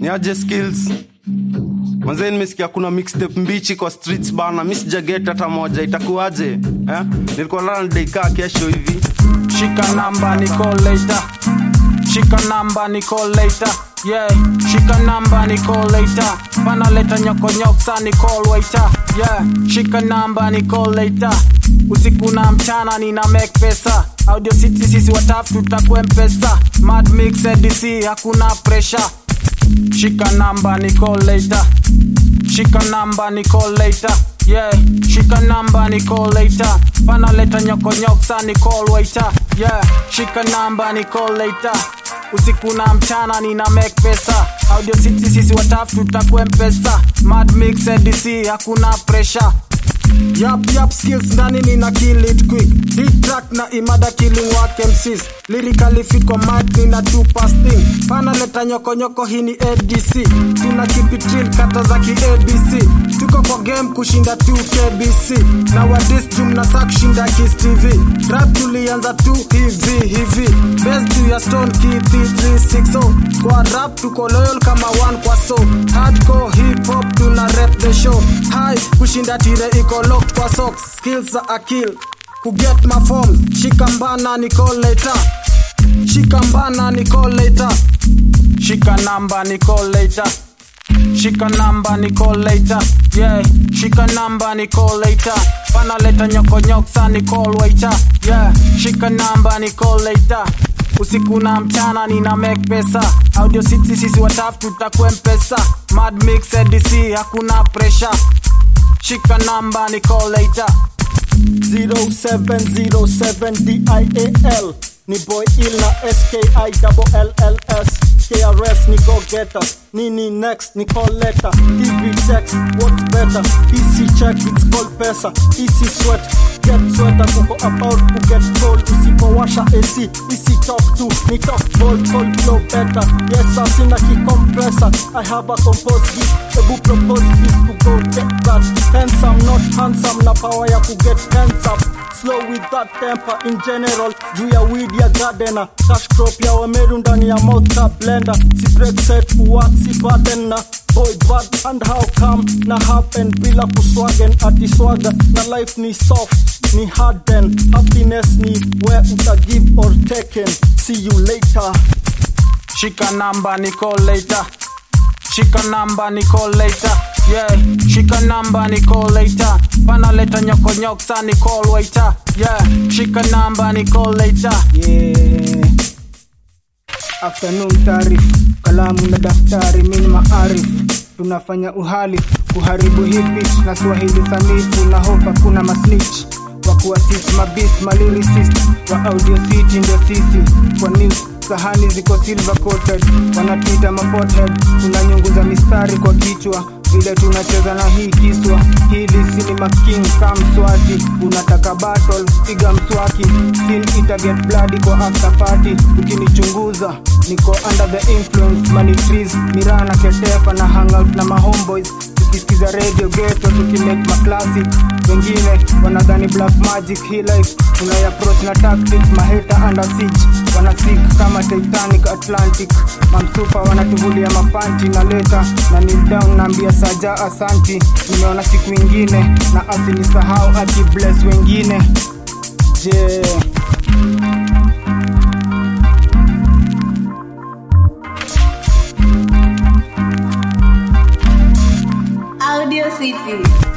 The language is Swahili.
Ni aje skills. Manze nimesikia kuna mixtape mbichi kwa streets bana. Mimi sijaget hata moja. Itakuaje? Nilikuwa na dakika kesho hivi. Shika namba ni call later. Shika namba ni call later. Yeah, shika namba ni call later. Pana leta nyokonyoksa ni call waiter. Yeah, shika namba ni call later. Usiku na mchana nina make pesa. Audio City sisi watafu tutakuwa mpesa. Mad Mix DC hakuna pressure. Shika namba ni call later. Shika namba ni call later. Yeah, shika namba ni call later. Pana leta nyokonyoksa ni call waiter. Yeah, shika namba ni call later. Usiku na mchana nina make pesa. Audio City sisi watafu tutakuwa mpesa. Mad Mix DC hakuna pressure. Yap skills ndani nina kill it quick. Beat track na imada killing work MCs. Lyrically fit kwa mic nina two pass thing. Pana leta nyoko hii ni ADC. Tuna keep it real kata za ki ABC. Tuko kwa game kushinda 2KBC. Na wa diss na sack shinda Kiss TV. Rap tulianza tu hivi. Best to ya stone key 360. Kwa rap tuko loyal kama one kwa so. Hardcore hip hop tuna rap the show. High kushinda tire iko locked kwa socks. Skills are a kill. Who get my form? Shika mbana ni call later. Shika mbana ni call later. Shika namba ni call later. Shika namba ni call later. Yeah, shika namba ni call later. Pana leta nyokonyoksa ni call waiter. Yeah, shika namba ni call later. Usiku na mchana nina make pesa. Audio City sisi watafu tutakuwa mpesa. Mad Mix DC hakuna pressure. Shika namba ni call later. 0707 DIAL ni boy ill na SKILLS. KRS ni go getter. Nini next ni call letter. TV checks what's better. EC check it's called pesa. EC sweat get sweater. Kuko about to get cold. Usipowasha AC EC talk to ni talk cold flow better. Yes I sina ki compressor. I have a composed gift. Ebu propose this to go get that. Handsome not handsome na power ya ku get hands up. Slow with that temper in general. Juu ya weed ya gardener. Cash crop ya wameru ndani ya mouth tap blender. Si break set uwak si baden na boy bad and how come na happen bila kuswagen ati swaga na life ni soft ni harden. Happiness ni where uta give or taken. See you later. Shika namba ni call later. Shika namba ni call later. Yeah, shika namba ni call later. Pana leta nyokonyoksa ni call waiter. Yeah, shika namba ni call later. Yeah. Afternoon tarif, kalamu na daftari mini maarif. Tunafanya uhalifu, kuharibu hii pitch na Swahili sanifu na hopa kuna masnitch. Waku assist mabist malyricist wa Audio City ndio sisi. Kwa news sahani ziko silver coated. Wanatuita mapothead, tunanyunguza mistari kwa kichwa. Vile tunacheza na hii kiswa. Hili cinema king kamswati. Unataka battle, piga mswaki. Sin ita get bloody kwa after party. Ukinichunguza, niko under the influence. Money trees, mirana ketepa na hangout na mahomeboys. Tukisikiza radio ghetto, tukimake maclassic. Wengine, wanadhani black magic. Hii life, tunai-approach na tactics. Maheta under siege, wanasik kama Titanic Atlantic. Mamsupa wanatuvulia mapanchi na leta. Na kneel down naambia saja asanti. Nimeona siku ingine na asinisahau ati bless wengine. Yeah. Audio City.